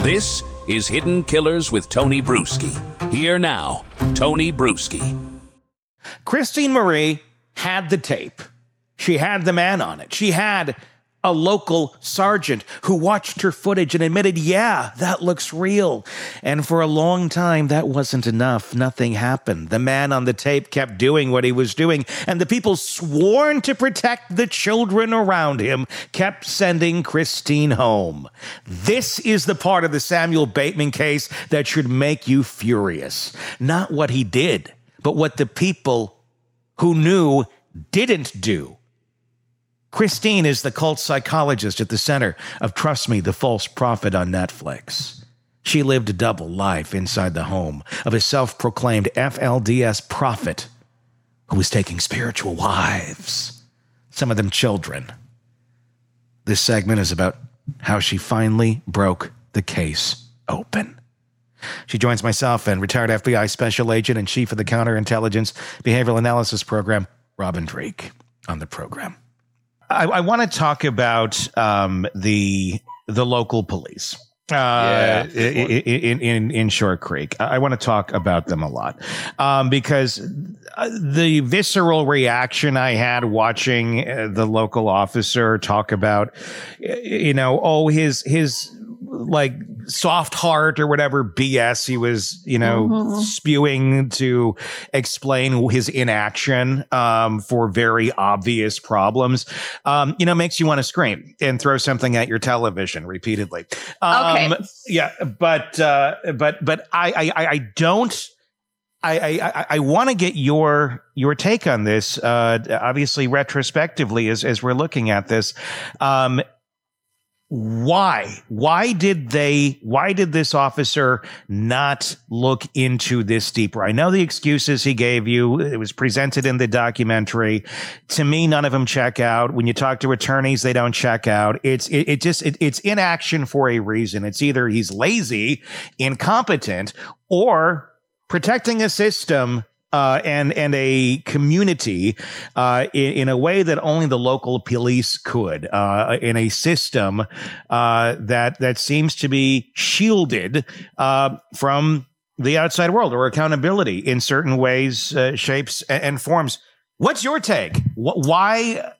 This is Hidden Killers with Tony Bruschi. Here now, Tony Bruschi. Christine Marie had the tape. She had the man on it. She had a local sergeant who watched her footage and admitted, yeah, that looks real. And for a long time, that wasn't enough. Nothing happened. The man on the tape kept doing what he was doing, and the people sworn to protect the children around him kept sending Christine home. This is the part of the Samuel Bateman case that should make you furious. Not what he did, but what the people who knew didn't do. Christine is the cult psychologist at the center of Trust Me, the False Prophet on Netflix. She lived a double life inside the home of a self-proclaimed FLDS prophet who was taking spiritual wives, some of them children. This segment is about how she finally broke the case open. She joins myself and retired FBI Special Agent and Chief of the Counterintelligence Behavioral Analysis Program, Robin Drake, on the program. I want to talk about the local police in Short Creek. I want to talk about them a lot because the visceral reaction I had watching the local officer talk about, his like soft heart or whatever BS he was, spewing to explain his inaction for very obvious problems, makes you want to scream and throw something at your television repeatedly. Okay. Yeah, but I don't. I want to get your take on this. Obviously, retrospectively, as we're looking at this. Why did this officer not look into this deeper? I know the excuses he gave you. It was presented in the documentary. To me, none of them check out. When you talk to attorneys, they don't check out. It's inaction for a reason. It's either he's lazy, incompetent, or protecting a system and a community in a way that only the local police could, in a system that seems to be shielded from the outside world or accountability in certain ways, shapes, and forms. What's your take? Why?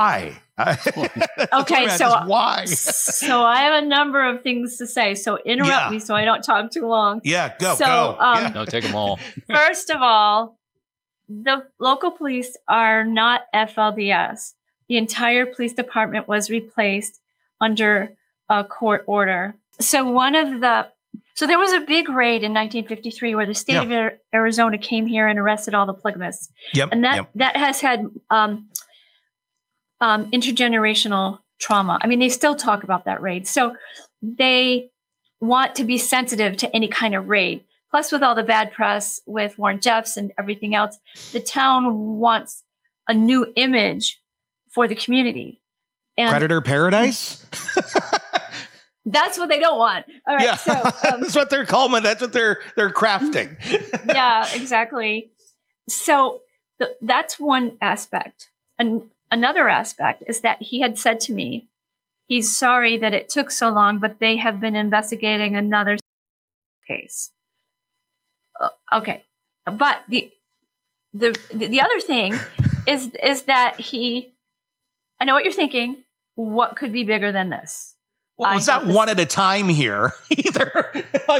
Okay, so why? So I have a number of things to say. So interrupt me so I don't talk too long. Yeah, go. No, take them all. First of all, the local police are not FLDS. The entire police department was replaced under a court order. So there was a big raid in 1953 where the state of Arizona came here and arrested all the polygamists. Yep. And that has had intergenerational trauma. I mean, they still talk about that raid. So they want to be sensitive to any kind of raid. Plus, with all the bad press with Warren Jeffs and everything else, the town wants a new image for the community. And Predator paradise? That's what they don't want. All right. Yeah. So that's what they're calling. That's what they're crafting. Yeah, exactly. So that's one aspect. And another aspect is that he had said to me, he's sorry that it took so long, but they have been investigating another case. Okay. But the other thing is that I know what you're thinking. What could be bigger than this? Well, it's not one at a time here either.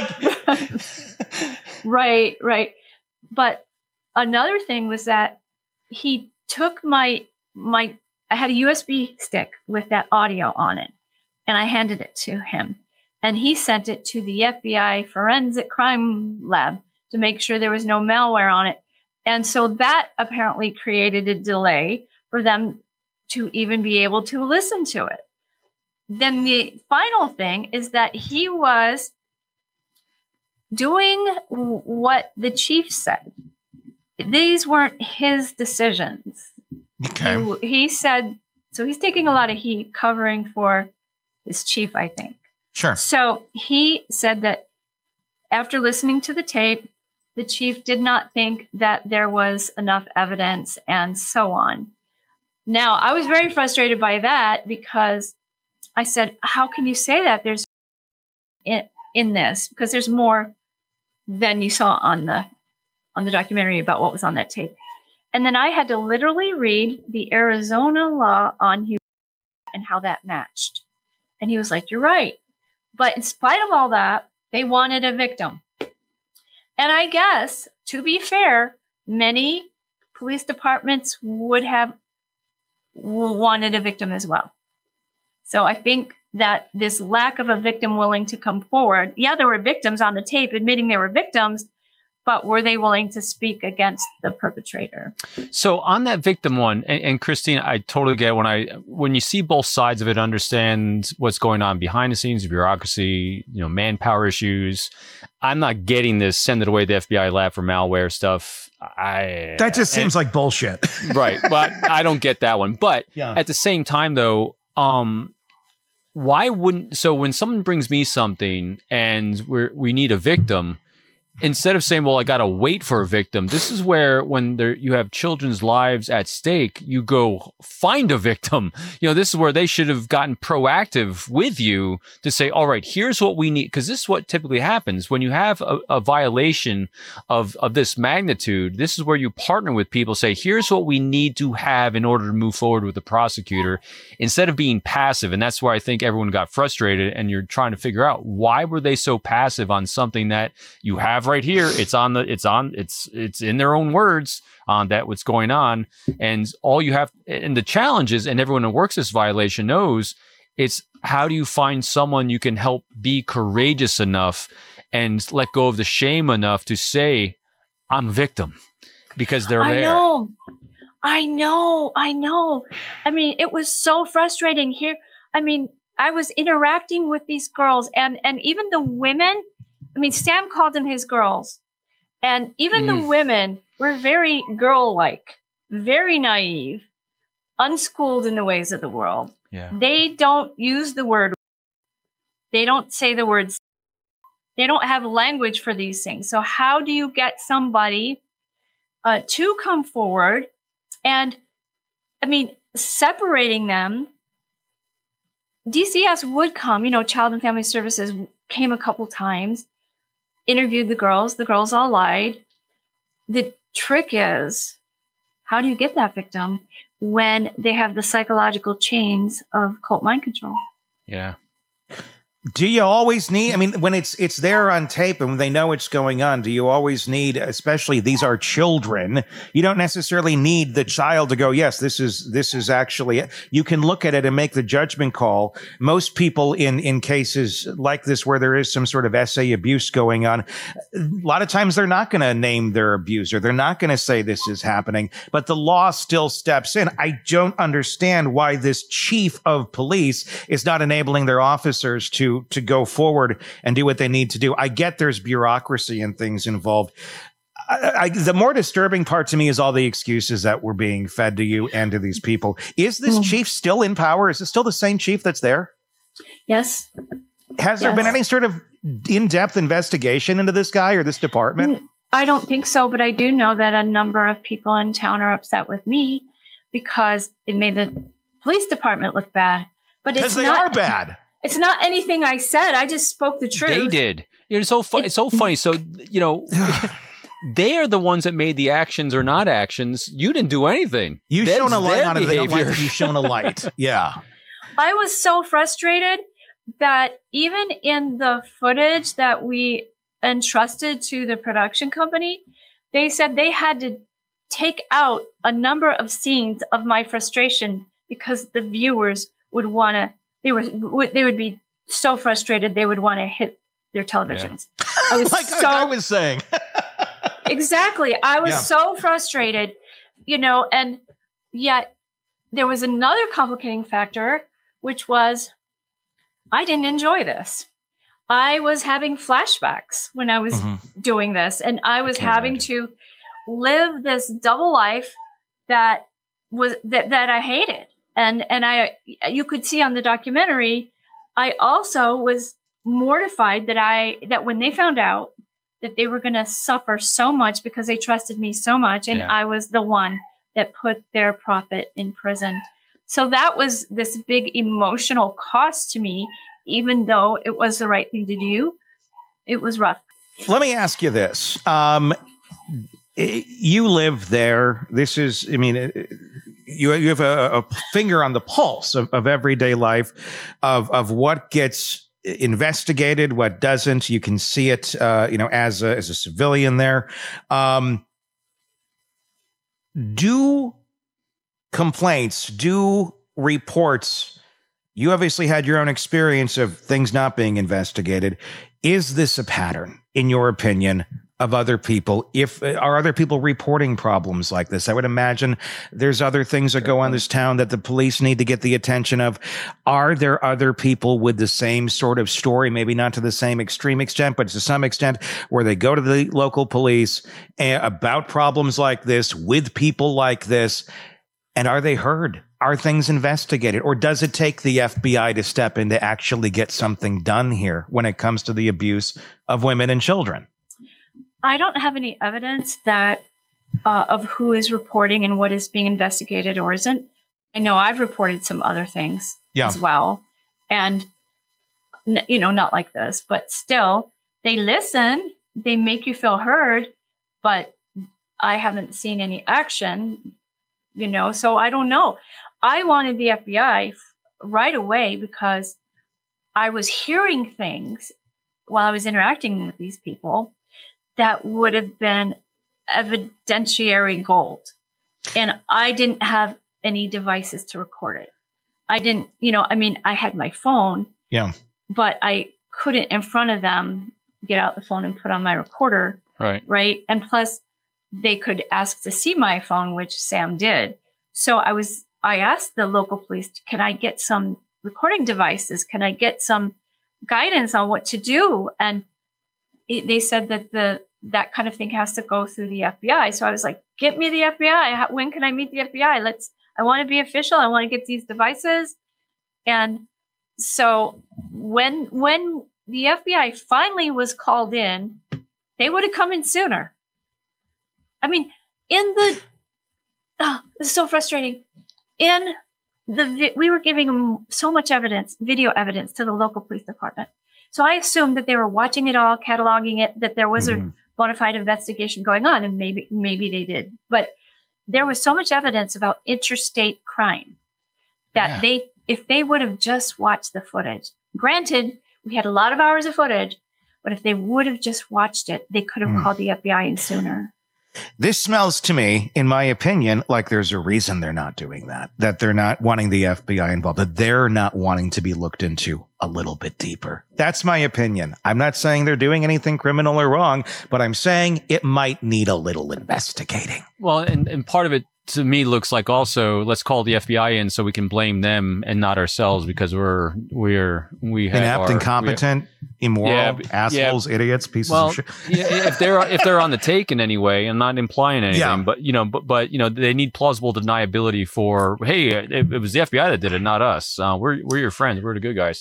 Right. But another thing was that he took I had a USB stick with that audio on it, and I handed it to him. And he sent it to the FBI Forensic Crime Lab to make sure there was no malware on it. And so that apparently created a delay for them to even be able to listen to it. Then the final thing is that he was doing what the chief said. These weren't his decisions. Okay. He said, so he's taking a lot of heat covering for his chief, I think. Sure. So he said that after listening to the tape, the chief did not think that there was enough evidence and so on. Now, I was very frustrated by that because I said, how can you say that? There's in this because there's more than you saw on the documentary about what was on that tape. And then I had to literally read the Arizona law on human and how that matched. And he was like, "You're right." But in spite of all that, they wanted a victim. And I guess, to be fair, many police departments would have wanted a victim as well. So I think that this lack of a victim willing to come forward, yeah, there were victims on the tape admitting there were victims, but were they willing to speak against the perpetrator? So on that victim one, and Christine, I totally get when you see both sides of it, understand what's going on behind the scenes, bureaucracy, manpower issues. I'm not getting this send it away the FBI lab for malware stuff. That just seems like bullshit. Right. But I don't get that one. But at the same time, though, why wouldn't, so when someone brings me something and we need a victim, instead of saying, well, I got to wait for a victim, this is where when you have children's lives at stake, you go find a victim. This is where they should have gotten proactive with you to say, all right, here's what we need. Because this is what typically happens when you have a violation of this magnitude. This is where you partner with people, say, here's what we need to have in order to move forward with the prosecutor, instead of being passive. And that's where I think everyone got frustrated, and you're trying to figure out, why were they so passive on something that you have right here? It's in their own words on that what's going on. And all you have, and the challenge is, and everyone who works this violation knows, it's how do you find someone you can help be courageous enough and let go of the shame enough to say, I'm a victim, because they're there. I know. I mean, it was so frustrating here. I mean, I was interacting with these girls and even the women. I mean, Sam called them his girls. And even the women were very girl-like, very naive, unschooled in the ways of the world. Yeah. They don't use the word. They don't say the words. They don't have language for these things. So how do you get somebody to come forward? And, I mean, separating them, DCS would come, Child and Family Services came a couple times, interviewed the girls all lied. The trick is, how do you get that victim when they have the psychological chains of cult mind control? Yeah. Do you always need, I mean, when it's there on tape and when they know what's going on, do you always need, especially these are children, you don't necessarily need the child to go, yes, this is actually it. You can look at it and make the judgment call. Most people in cases like this where there is some sort of SA abuse going on, a lot of times they're not going to name their abuser. They're not going to say this is happening, but the law still steps in. I don't understand why this chief of police is not enabling their officers to go forward and do what they need to do. I get there's bureaucracy and things involved. The more disturbing part to me is all the excuses that were being fed to you and to these people. Is this chief still in power? Is it still the same chief that's there? Yes. Has there been any sort of in-depth investigation into this guy or this department? I don't think so, but I do know that a number of people in town are upset with me because it made the police department look bad. But because they are bad. It's not anything I said. I just spoke the truth. They did. It's so funny. It's so funny. So, they are the ones that made the actions or not actions. You didn't do anything. You shone a light on it. They don't like that you shone a light. Yeah. I was so frustrated that even in the footage that we entrusted to the production company, they said they had to take out a number of scenes of my frustration because the viewers would want to. They would be so frustrated they would want to hit their televisions. Yeah. I was saying. Exactly. I was so frustrated, and yet there was another complicating factor, which was I didn't enjoy this. I was having flashbacks when I was doing this, and I was having to live this double life that I hated. And you could see on the documentary, I also was mortified that when they found out that they were going to suffer so much because they trusted me so much, and I was the one that put their prophet in prison. So that was this big emotional cost to me, even though it was the right thing to do. it was rough. Let me ask you this. You live there. This is, I mean, you have a finger on the pulse of everyday life, of what gets investigated, what doesn't. You can see it, as a civilian there. Do complaints, do reports, you obviously had your own experience of things not being investigated. Is this a pattern, in your opinion, of other people? Are other people reporting problems like this? I would imagine there's other things that go on in this town that the police need to get the attention of. Are there other people with the same sort of story, maybe not to the same extreme extent, but to some extent, where they go to the local police about problems like this with people like this? And are they heard? Are things investigated? Or does it take the FBI to step in to actually get something done here when it comes to the abuse of women and children? I don't have any evidence that of who is reporting and what is being investigated or isn't. I know I've reported some other things as well. And, not like this, but still, they listen, they make you feel heard, but I haven't seen any action, so I don't know. I wanted the FBI right away because I was hearing things while I was interacting with these people that would have been evidentiary gold. And I didn't have any devices to record it. I didn't, I had my phone, but I couldn't in front of them get out the phone and put on my recorder. Right. And plus they could ask to see my phone, which Sam did. So I asked the local police, can I get some recording devices? Can I get some guidance on what to do? And they said that that kind of thing has to go through the FBI. So I was like, get me the FBI. When can I meet the FBI? I want to be official. I want to get these devices. And so when the FBI finally was called in, they would have come in sooner. I mean, it's so frustrating. We were giving them so much evidence, video evidence, to the local police department. So I assumed that they were watching it all, cataloging it, that there was a bona fide investigation going on, and maybe they did. But there was so much evidence about interstate crime that if they would have just watched the footage, granted, we had a lot of hours of footage, but if they would have just watched it, they could have called the FBI in sooner. This smells to me, in my opinion, like there's a reason they're not doing that they're not wanting the FBI involved, that they're not wanting to be looked into a little bit deeper. That's my opinion. I'm not saying they're doing anything criminal or wrong, but I'm saying it might need a little investigating. Well, and part of it to me looks like also, let's call the FBI in so we can blame them and not ourselves, because we have inept, incompetent, immoral, assholes, idiots, pieces of shit. if they're on the take in any way, I'm not implying anything, but they need plausible deniability for, hey, it was the FBI that did it, not us. We're your friends. We're the good guys.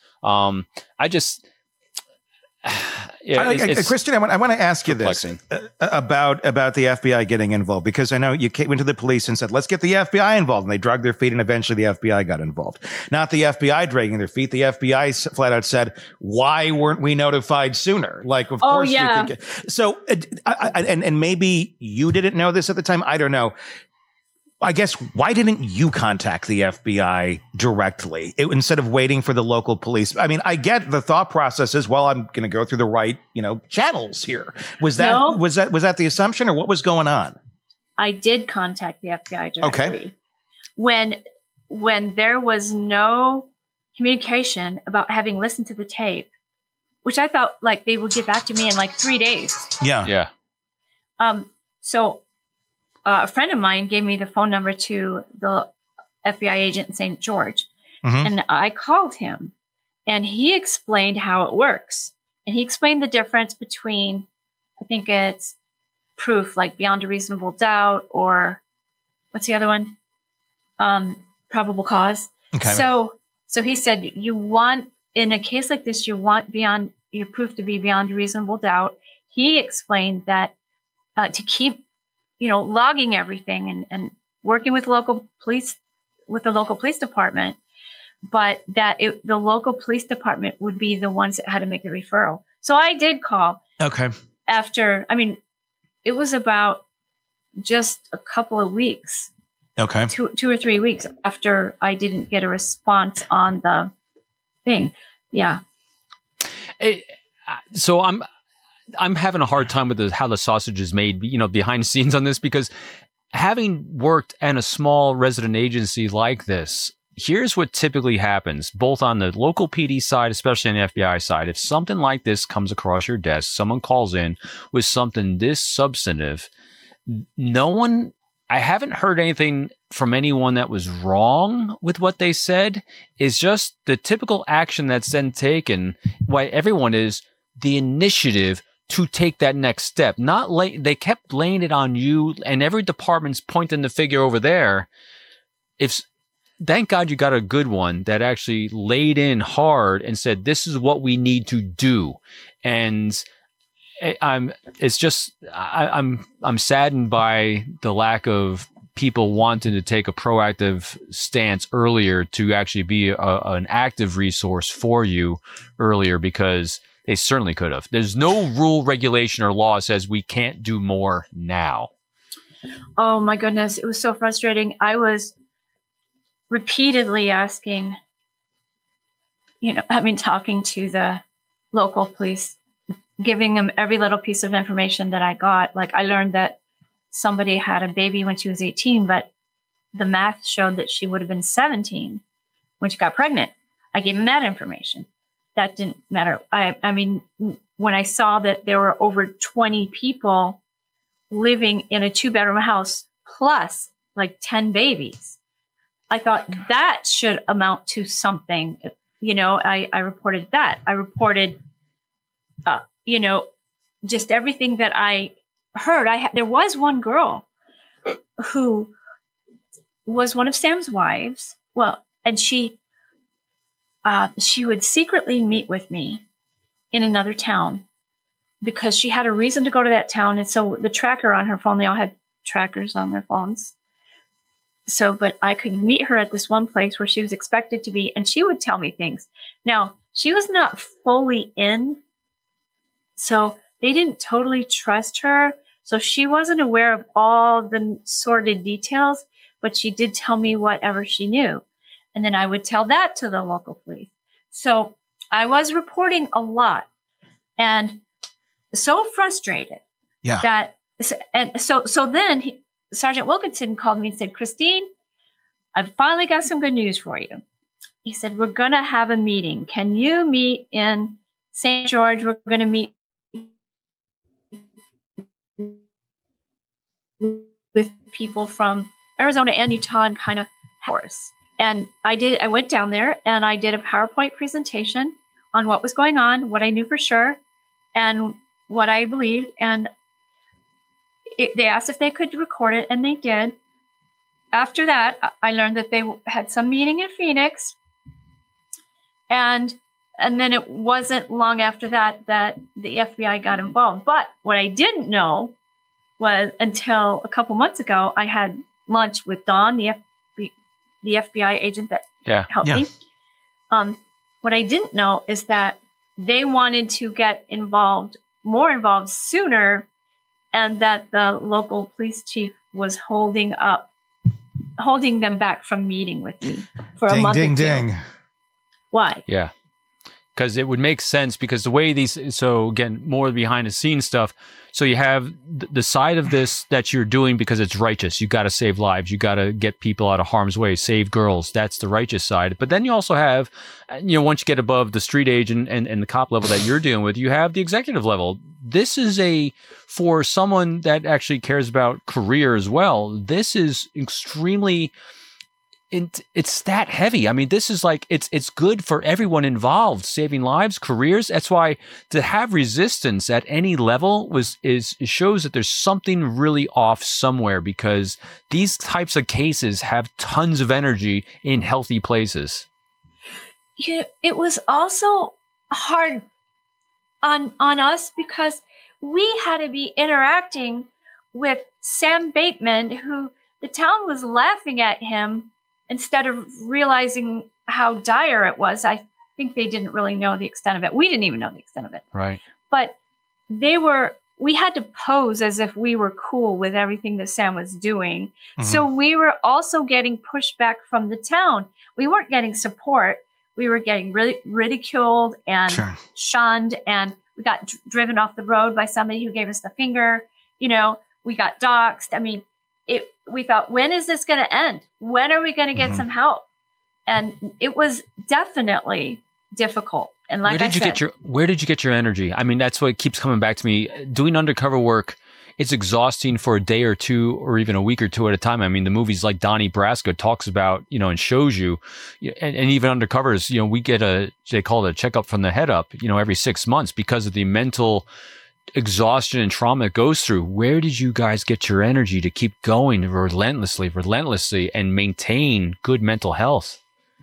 Christian, I want to ask you this about the FBI getting involved, because I know you went to the police and said, let's get the FBI involved. And they dragged their feet, and eventually the FBI got involved. Not the FBI dragging their feet. The FBI flat out said, why weren't we notified sooner? Like, of course. Yeah. So, and maybe you didn't know this at the time. I don't know. I guess, why didn't you contact the FBI directly instead of waiting for the local police? I mean, I get the thought process is, well, I'm going to go through the right, channels here. Was that the assumption, or what was going on? I did contact the FBI directly. Okay. When there was no communication about having listened to the tape, which I thought like they would get back to me in like 3 days. Yeah. So a friend of mine gave me the phone number to the FBI agent in St. George. And I called him, and he explained how it works. And he explained the difference between, I think it's proof, like beyond a reasonable doubt, or what's the other one? Probable cause. Okay. So he said, in a case like this, you want your proof to be beyond a reasonable doubt. He explained that to keep logging everything and working with the local police department, but that the local police department would be the ones that had to make the referral. So I did call Okay. after, I mean, it was about just a couple of weeks, Okay. 2 or 3 weeks after I didn't get a response on the thing. Yeah. So I'm having a hard time with how the sausage is made, behind the scenes on this, because having worked at a small resident agency like this, here's what typically happens, both on the local PD side, especially on the FBI side. If something like this comes across your desk, someone calls in with something this substantive, I haven't heard anything from anyone that was wrong with what they said. It's just the typical action that's then taken. Why everyone is the initiative to take that next step. They kept laying it on you, and every department's pointing the figure over there. Thank God you got a good one that actually laid in hard and said, this is what we need to do. And I'm saddened by the lack of people wanting to take a proactive stance earlier to actually be an active resource for you earlier, because they certainly could have. There's no rule, regulation, or law that says we can't do more now. Oh my goodness. It was so frustrating. I was repeatedly asking, talking to the local police, giving them every little piece of information that I got. Like, I learned that somebody had a baby when she was 18, but the math showed that she would have been 17 when she got pregnant. I gave them that information. That didn't matter. I mean, when I saw that there were over 20 people living in a 2-bedroom house plus like 10 babies, I thought that should amount to something. I reported that. I reported, just everything that I heard. There was one girl who was one of Sam's wives. Well, and she would secretly meet with me in another town because she had a reason to go to that town. And so the tracker on her phone, they all had trackers on their phones. So, but I could meet her at this one place where she was expected to be, and she would tell me things. Now, she was not fully in, so they didn't totally trust her. So she wasn't aware of all the sordid details, but she did tell me whatever she knew. And then I would tell that to the local police. So I was reporting a lot and so frustrated that, and so then Sergeant Wilkinson called me and said, Christine, I've finally got some good news for you. He said, we're going to have a meeting. Can you meet in St. George? We're going to meet with people from Arizona and Utah and kind of Horace. And I went down there and I did a PowerPoint presentation on what was going on, what I knew for sure, and what I believed. And they asked if they could record it, and they did. After that, I learned that they had some meeting in Phoenix. And then it wasn't long after that that the FBI got involved. But what I didn't know was, until a couple months ago, I had lunch with Dawn, the FBI agent that helped me. What I didn't know is that they wanted to get more involved sooner, and that the local police chief was holding them back from meeting with me for a month. Ding. Why? Yeah. Because it would make sense, because the way so again, more behind the scenes stuff. So you have the side of this that you're doing because it's righteous. You got to save lives. You got to get people out of harm's way, save girls. That's the righteous side. But then you also have, once you get above the street agent and the cop level that you're dealing with, you have the executive level. This is for someone that actually cares about career as well. This is extremely, it's stat heavy. I mean, this is like, it's good for everyone involved, saving lives, careers. That's why to have resistance at any level shows that there's something really off somewhere, because these types of cases have tons of energy in healthy places. Yeah, it was also hard on us because we had to be interacting with Sam Bateman, who the town was laughing at him instead of realizing how dire it was. I think they didn't really know the extent of it. We didn't even know the extent of it. Right. but we had to pose as if we were cool with everything that Sam was doing. Mm-hmm. So we were also getting pushback from the town. We weren't getting support. We were getting really ridiculed and shunned, and we got driven off the road by somebody who gave us the finger. You know, we got doxxed. I mean, we thought, when is this going to end? When are we going to get some help? And it was definitely difficult. And like where did you get your energy? I mean, that's what keeps coming back to me. Doing undercover work, it's exhausting for a day or two, or even a week or two at a time. I mean, the movies like Donnie Brasco talks about, you know, and shows you, and even undercovers, you know, we get they call it a checkup from the head up, you know, every 6 months because of the mental exhaustion and trauma it goes through. Where did you guys get your energy to keep going relentlessly and maintain good mental health?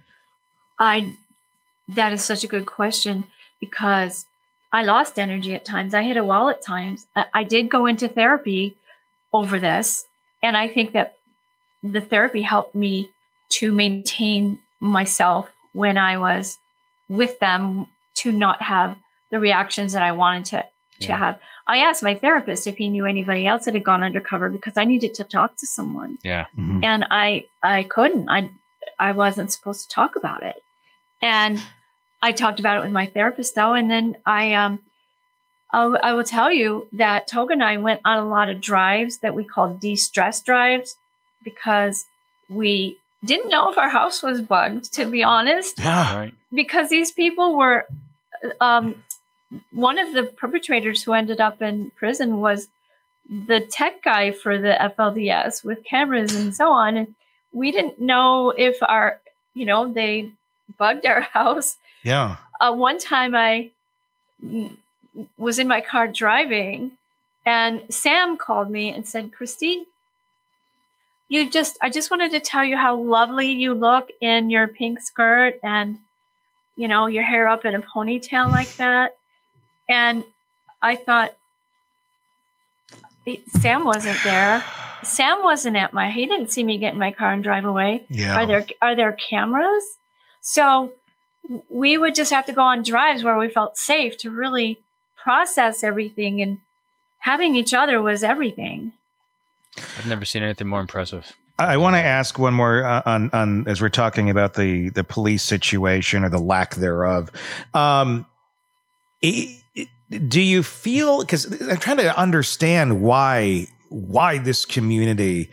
That is such a good question, because I lost energy at times. I hit a wall at times. I did go into therapy over this. And I think that the therapy helped me to maintain myself when I was with them, to not have the reactions that I wanted to have. I asked my therapist if he knew anybody else that had gone undercover, because I needed to talk to someone. Yeah. Mm-hmm. And I couldn't. I wasn't supposed to talk about it. And I talked about it with my therapist, though. And then I will tell you that Toga and I went on a lot of drives that we called de-stress drives, because we didn't know if our house was bugged, to be honest. Yeah. Right. Because these people were, one of the perpetrators who ended up in prison was the tech guy for the FLDS with cameras and so on. And we didn't know if they bugged our house. Yeah. One time I was in my car driving, and Sam called me and said, "Christine, I just wanted to tell you how lovely you look in your pink skirt and, you know, your hair up in a ponytail like that." And I thought, Sam wasn't there. Sam wasn't he didn't see me get in my car and drive away. Yeah. Are there cameras? So we would just have to go on drives where we felt safe to really process everything, and having each other was everything. I've never seen anything more impressive. I want to ask one more on as we're talking about the police situation, or the lack thereof. Do you feel, because I'm trying to understand why this community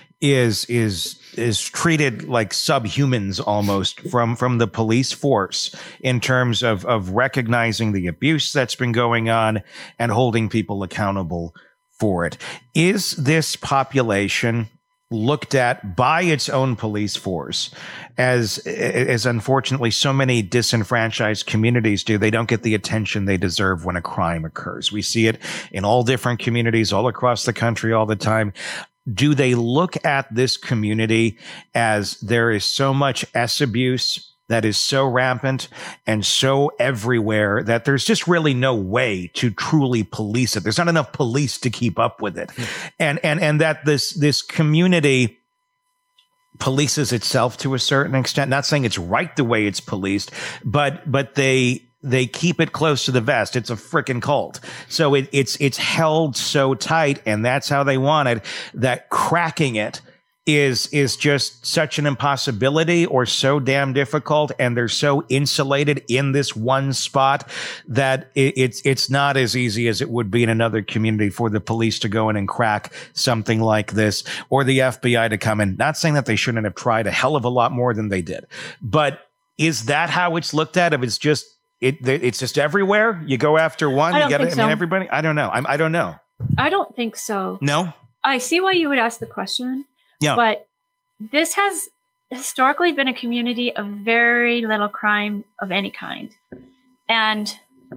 is treated like subhumans almost from the police force, in terms of recognizing the abuse that's been going on and holding people accountable for it. Is this population looked at by its own police force as unfortunately so many disenfranchised communities do? They don't get the attention they deserve when a crime occurs. We see it in all different communities all across the country all the time. Do they look at this community as there is so much S abuse that is so rampant and so everywhere that there's just really no way to truly police it? There's not enough police to keep up with it. And that this community polices itself to a certain extent. Not saying it's right the way it's policed, but they keep it close to the vest. It's a freaking cult. So it's held so tight, and that's how they want it, that cracking it is just such an impossibility, or so damn difficult, and they're so insulated in this one spot that it's not as easy as it would be in another community for the police to go in and crack something like this, or the FBI to come in. Not saying that they shouldn't have tried a hell of a lot more than they did, but is that how it's looked at? If it's just it's just everywhere, you go after one, you get it. I mean, everybody. I don't know. I don't know. I don't think so. No. I see why you would ask the question. Yeah. But this has historically been a community of very little crime of any kind. And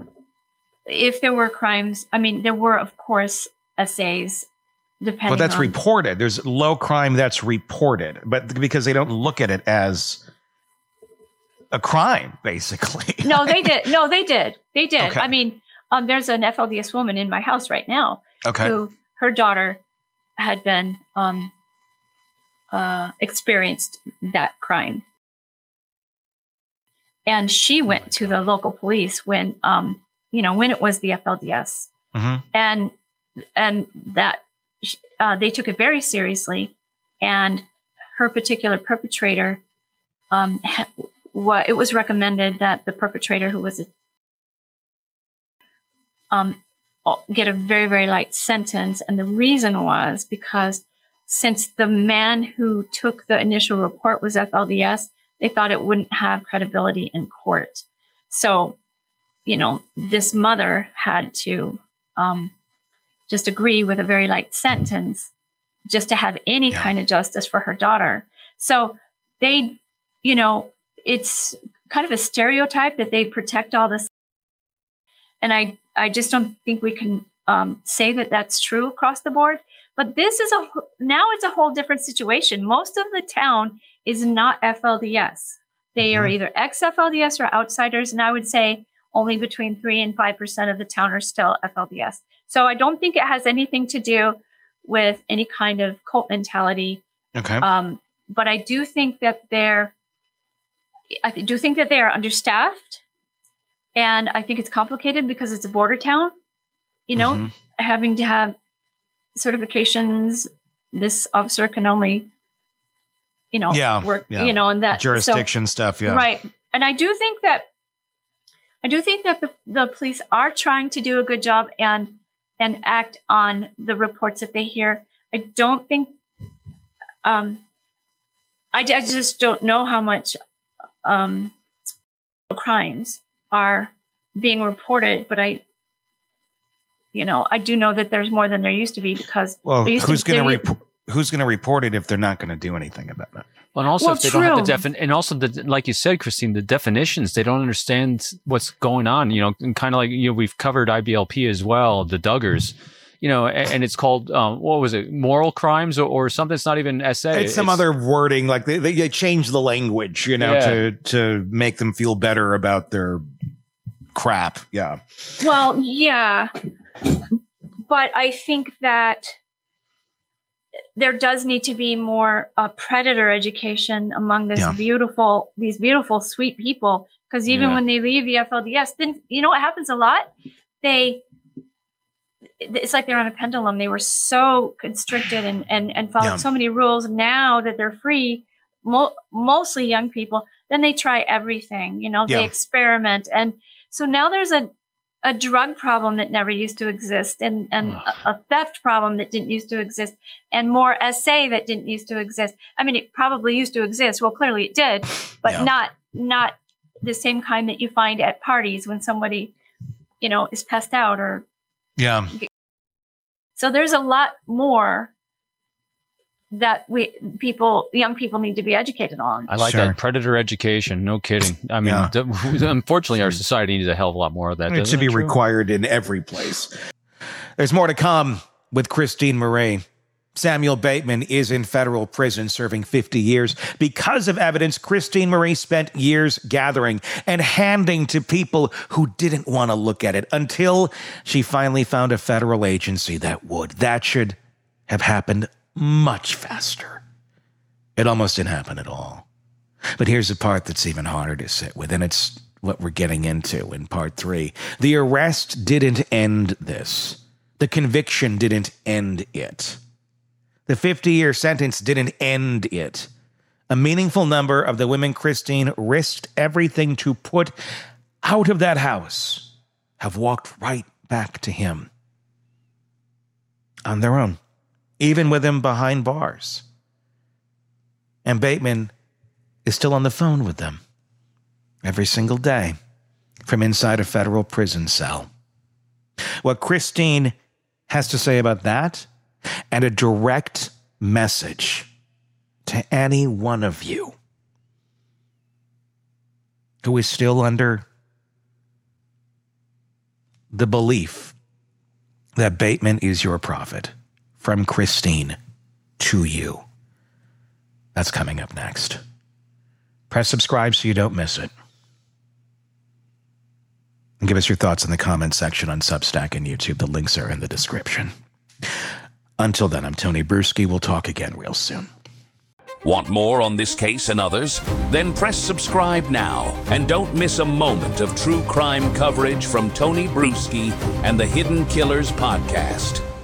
if there were crimes, I mean, there were, of course, essays, depending on. But that's reported. There's low crime that's reported, but because they don't look at it as a crime, basically. No, they did. They did. Okay. I mean, there's an FLDS woman in my house right now. Okay. Who her daughter had been experienced that crime, and she went to the local police when when it was the FLDS, and that they took it very seriously, and her particular perpetrator, it was recommended that the perpetrator, who was get a very, very light sentence. And the reason was because since the man who took the initial report was FLDS, they thought it wouldn't have credibility in court. So, this mother had to just agree with a very light sentence just to have any kind of justice for her daughter. So they, it's kind of a stereotype that they protect all this. And I just don't think we can say that that's true across the board. But this is now it's a whole different situation. Most of the town is not FLDS. They are either ex-FLDS or outsiders. And I would say only between 3 and 5% of the town are still FLDS. So I don't think it has anything to do with any kind of cult mentality. Okay. But I do think that they are understaffed. And I think it's complicated because it's a border town, having to have certifications. This officer can only, work, and that jurisdiction stuff. Yeah. Right. And I do think that the police are trying to do a good job and act on the reports that they hear. I don't think, I just don't know how much crimes are being reported, but I do know that there's more than there used to be because who's going to report it if they're not going to do anything about it? Well, and also if they don't have the and also like you said, Christine, the definitions, they don't understand what's going on, and kind of like, we've covered IBLP as well, the Duggars, and it's called, what was it? Moral crimes or something. It's not even SA. It's some other wording. Like they change the language, to make them feel better about their crap. Yeah. Well, yeah. But I think that there does need to be more predator education among these beautiful, sweet people. Because even when they leave the FLDS, then what happens a lot? It's like they're on a pendulum. They were so constricted and followed so many rules. Now that they're free, mostly young people, then they try everything. They experiment, and so now there's a drug problem that never used to exist, and a theft problem that didn't used to exist, and more SA that didn't used to exist. I mean, it probably used to exist. Well, clearly it did, but not the same kind that you find at parties when somebody, is passed out or. Yeah. So there's a lot more that young people need to be educated on. I like that predator education. No kidding. I mean, unfortunately, our society needs a hell of a lot more of that. It should be required in every place. There's more to come with Christine Murray. Samuel Bateman is in federal prison serving 50 years because of evidence Christine Murray spent years gathering and handing to people who didn't want to look at it until she finally found a federal agency that would. That should have happened much faster. It almost didn't happen at all. But here's the part that's even harder to sit with, and it's what we're getting into in part 3. The arrest didn't end this. The conviction didn't end it. The 50-year sentence didn't end it. A meaningful number of the women Christine risked everything to put out of that house have walked right back to him on their own, even with him behind bars. And Bateman is still on the phone with them every single day from inside a federal prison cell. What Christine has to say about that, and a direct message to any one of you who is still under the belief that Bateman is your prophet, from Christine to you. That's coming up next. Press subscribe so you don't miss it. And give us your thoughts in the comments section on Substack and YouTube. The links are in the description. Until then, I'm Tony Brueski. We'll talk again real soon. Want more on this case and others? Then press subscribe now and don't miss a moment of true crime coverage from Tony Bruschi and the Hidden Killers podcast.